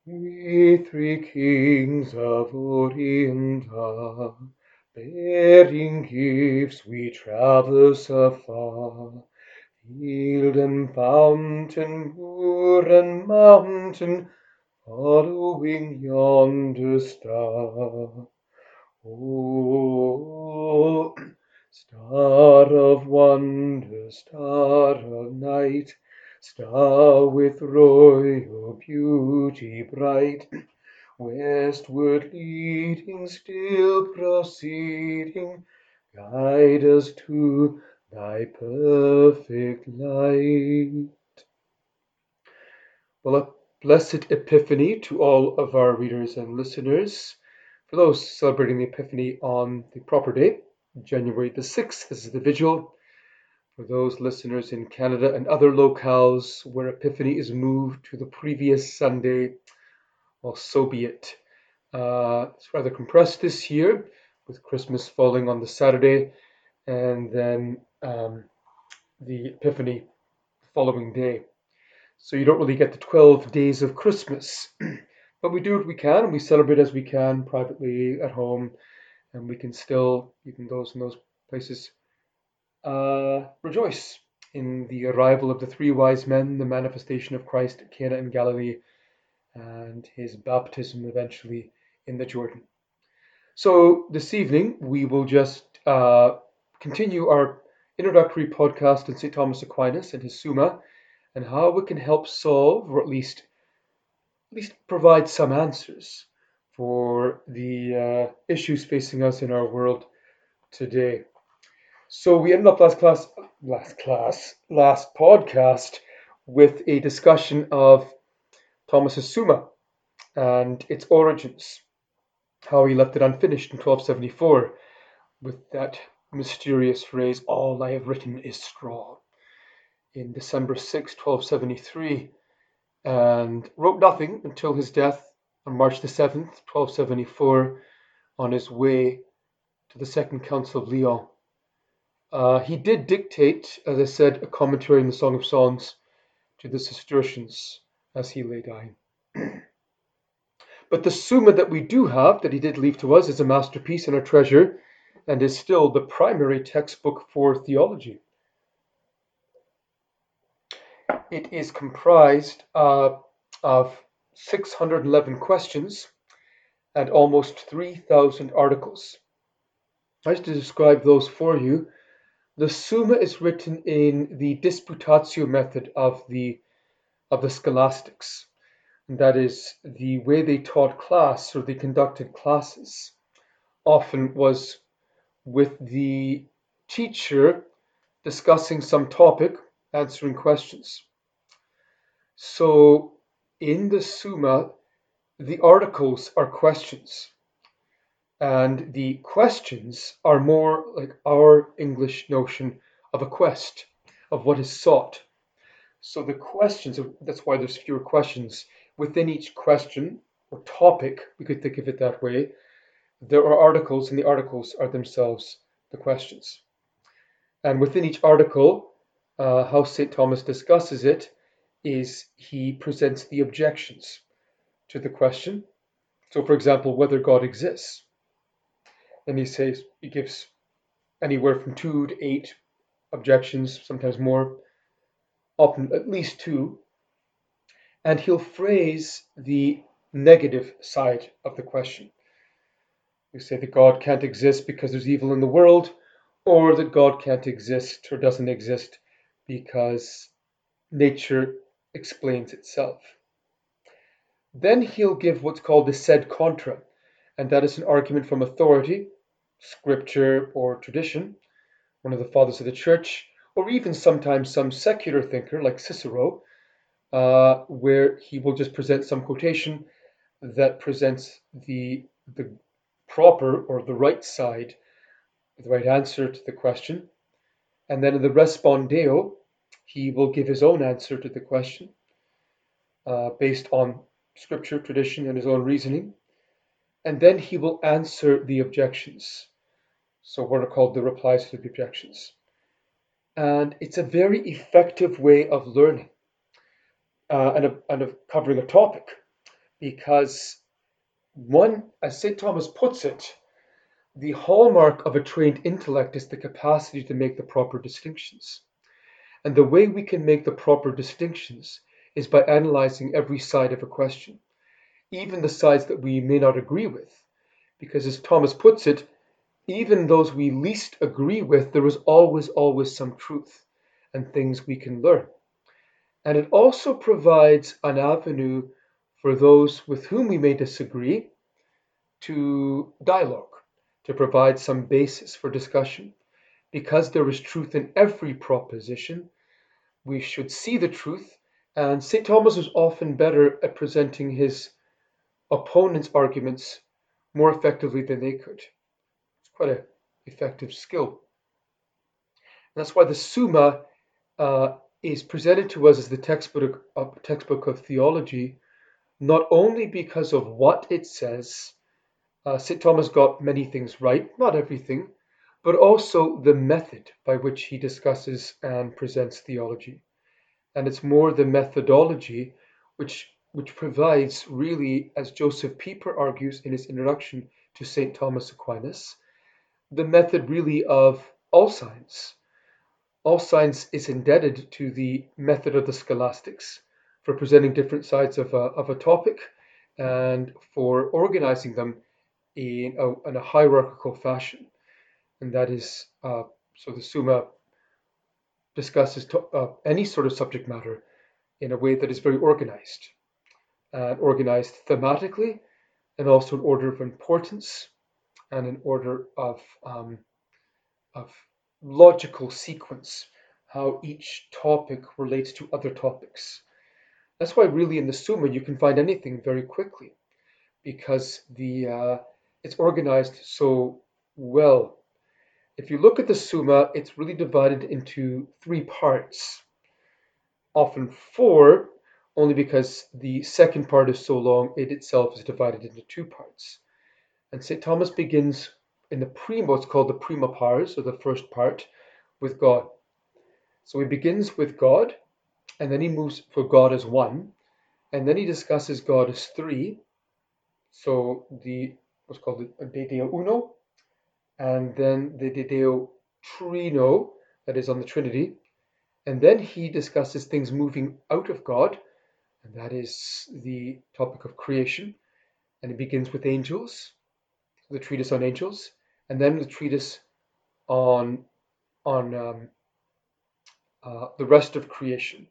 We three kings of Orient are, bearing gifts we traverse afar. Field and fountain, moor and mountain, following yonder star. Oh, star of wonder, star of night, star with royal beauty bright, westward leading, still proceeding, guide us to thy perfect light. Well, a blessed Epiphany to all of our readers and listeners. For those celebrating the Epiphany on the proper day, January the 6th, this is the vigil. For those listeners in Canada and other locales where Epiphany is moved to the previous Sunday, well, so be it. It's rather compressed this year, with Christmas falling on the Saturday and then the Epiphany the following day. So you don't really get the 12 days of Christmas. But we do what we can, and we celebrate as we can privately at home, and we can still, even those in those places, rejoice in the arrival of the three wise men, the manifestation of Christ at Cana in Galilee, and his baptism eventually in the Jordan. So this evening we will just continue our introductory podcast on St. Thomas Aquinas and his Summa, and how it can help solve, or at least provide some answers for the issues facing us in our world today. So we ended up last podcast with a discussion of Thomas's Summa and its origins, how he left it unfinished in 1274 with that mysterious phrase, "All I have written is straw," in December 6, 1273, and wrote nothing until his death on March the 7th, 1274, on his way to the Second Council of Lyon. He did dictate, as I said, a commentary on the Song of Songs to the Cistercians as he lay dying. But the Summa that we do have, that he did leave to us, is a masterpiece and a treasure, and is still the primary textbook for theology. It is comprised of 611 questions and almost 3,000 articles. Just to describe those for you, the Summa is written in the disputatio method of the scholastics. And that is the way they taught class, or they conducted classes, often was with the teacher discussing some topic, answering questions. So in the Summa, the articles are questions, and the questions are more like our English notion of a quest, of what is sought. So the questions, that's why there's fewer questions. Within each question or topic, we could think of it that way, there are articles, and the articles are themselves the questions. And within each article, how St. Thomas discusses it is he presents the objections to the question. So, for example, whether God exists. And he gives anywhere from 2 to 8 objections, sometimes more, often at least 2. And he'll phrase the negative side of the question. We say that God can't exist because there's evil in the world, or that God can't exist or doesn't exist because nature explains itself. Then he'll give what's called the sed contra, and that is an argument from authority, scripture or tradition, one of the fathers of the church, or even sometimes some secular thinker like Cicero, where he will just present some quotation that presents the proper or the right side, the right answer to the question. And then in the respondeo, he will give his own answer to the question based on scripture, tradition, and his own reasoning. And then he will answer the objections. So what are called the replies to the objections. And it's a very effective way of learning and of covering a topic, because one, as St. Thomas puts it, the hallmark of a trained intellect is the capacity to make the proper distinctions. And the way we can make the proper distinctions is by analyzing every side of a question, even the sides that we may not agree with. Because as Thomas puts it, even those we least agree with, there is always some truth and things we can learn. And it also provides an avenue for those with whom we may disagree to dialogue, to provide some basis for discussion. Because there is truth in every proposition, we should see the truth, and St. Thomas was often better at presenting his opponent's arguments more effectively than they could. It's quite an effective skill. And that's why the Summa is presented to us as the textbook of theology, not only because of what it says. St. Thomas got many things right, not everything, but also the method by which he discusses and presents theology. And it's more the methodology which provides really, as Joseph Pieper argues in his introduction to St. Thomas Aquinas, the method really of all science. All science is indebted to the method of the scholastics for presenting different sides of a topic and for organizing them in a hierarchical fashion. And that is, so the Summa discusses any sort of subject matter in a way that is very organized, and organized thematically, and also in order of importance, and in order of logical sequence, how each topic relates to other topics. That's why really in the Summa you can find anything very quickly, because it's organized so well. If you look at the Summa, it's really divided into three parts, often four, only because the second part is so long, it itself is divided into two parts. And St. Thomas begins in the prima, it's called the prima pars, or the first part, with God. So he begins with God, and then he moves for God as one, and then he discusses God as three. So the what's called the De Deo Uno, and then the De Deo Trino, that is on the Trinity, and then he discusses things moving out of God, and that is the topic of creation, and it begins with angels, the treatise on angels, and then the treatise on the rest of creation,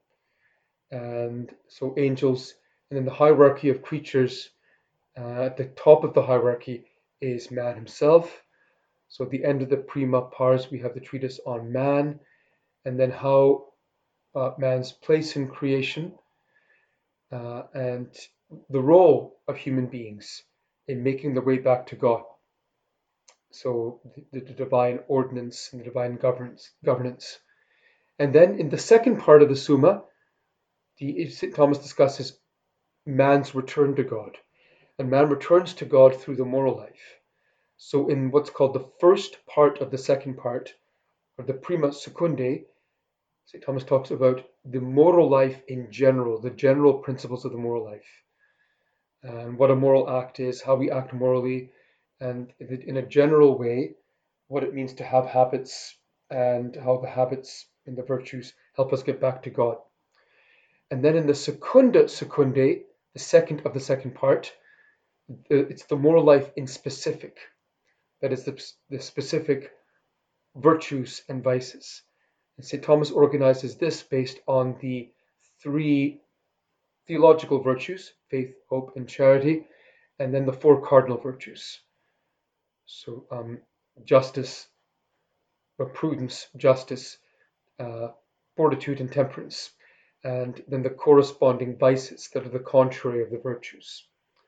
and so angels, and then the hierarchy of creatures. At the top of the hierarchy is man himself. So at the end of the prima pars, we have the treatise on man, and then how man's place in creation, and the role of human beings in making their way back to God. So the divine ordinance and the divine governance. And then in the second part of the Summa, St. Thomas discusses man's return to God. And man returns to God through the moral life. So in what's called the first part of the second part, or the prima secundae, St. Thomas talks about the moral life in general, the general principles of the moral life, and what a moral act is, how we act morally, and in a general way, what it means to have habits, and how the habits and the virtues help us get back to God. And then in the secunda secundae, the second of the second part, it's the moral life in specific. That is the specific virtues and vices. And St. Thomas organizes this based on the three theological virtues, faith, hope, and charity, and then the four cardinal virtues. So justice, prudence, justice, fortitude, and temperance, and then the corresponding vices that are the contrary of the virtues.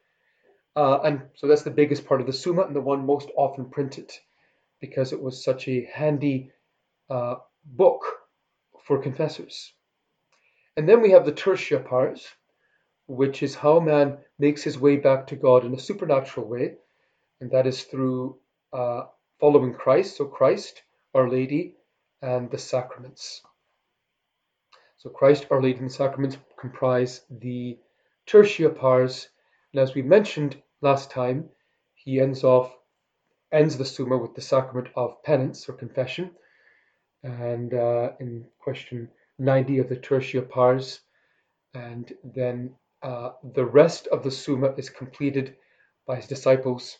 And so that's the biggest part of the Summa, and the one most often printed, because it was such a handy book for confessors. And then we have the Tertia Pars, which is how man makes his way back to God in a supernatural way, and that is through following Christ, so Christ, Our Lady, and the sacraments. So Christ, Our Lady, and the sacraments comprise the Tertia Pars, And as we mentioned last time, he ends the Summa with the sacrament of penance or confession. And in question 90 of the Tertia Pars, and then the rest of the Summa is completed by his disciples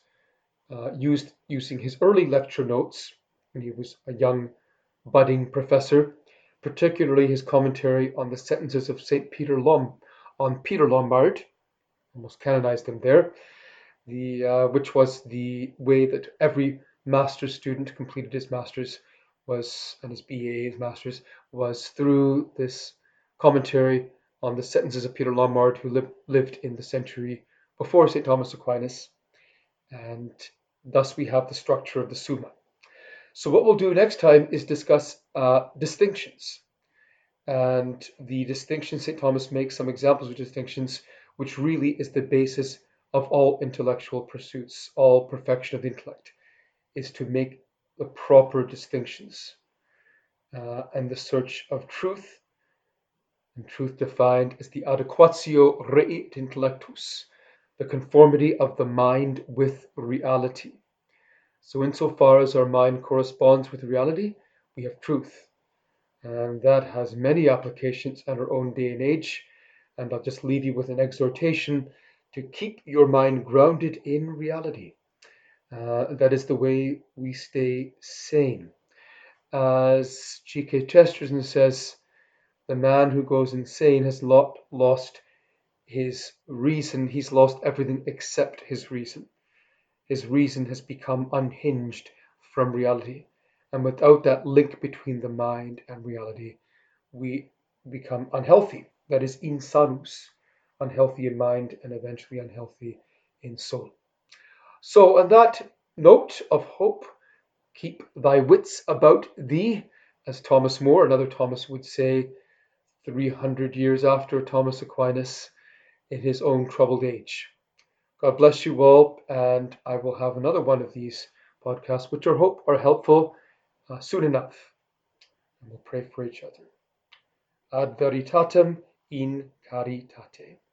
using his early lecture notes when he was a young budding professor, particularly his commentary on the sentences of St. Peter Lombard, almost canonized him there, which was the way that every master's student completed his master's and his BA, his master's, was through this commentary on the sentences of Peter Lombard, who lived in the century before St. Thomas Aquinas, and thus we have the structure of the Summa. So what we'll do next time is discuss distinctions, and the distinctions St. Thomas makes some examples of distinctions, which really is the basis of all intellectual pursuits, all perfection of the intellect, is to make the proper distinctions and the search of truth, and truth defined as the adequatio rei intellectus, the conformity of the mind with reality. So insofar as our mind corresponds with reality, we have truth. And that has many applications in our own day and age. And I'll just leave you with an exhortation to keep your mind grounded in reality. That is the way we stay sane. As G.K. Chesterton says, the man who goes insane has lost his reason. He's lost everything except his reason. His reason has become unhinged from reality. And without that link between the mind and reality, we become unhealthy. That is, insanus, unhealthy in mind and eventually unhealthy in soul. So, on that note of hope, keep thy wits about thee, as Thomas More, another Thomas, would say 300 years after Thomas Aquinas in his own troubled age. God bless you all, and I will have another one of these podcasts, which I hope are helpful soon enough. And we'll pray for each other. Ad veritatem in caritate.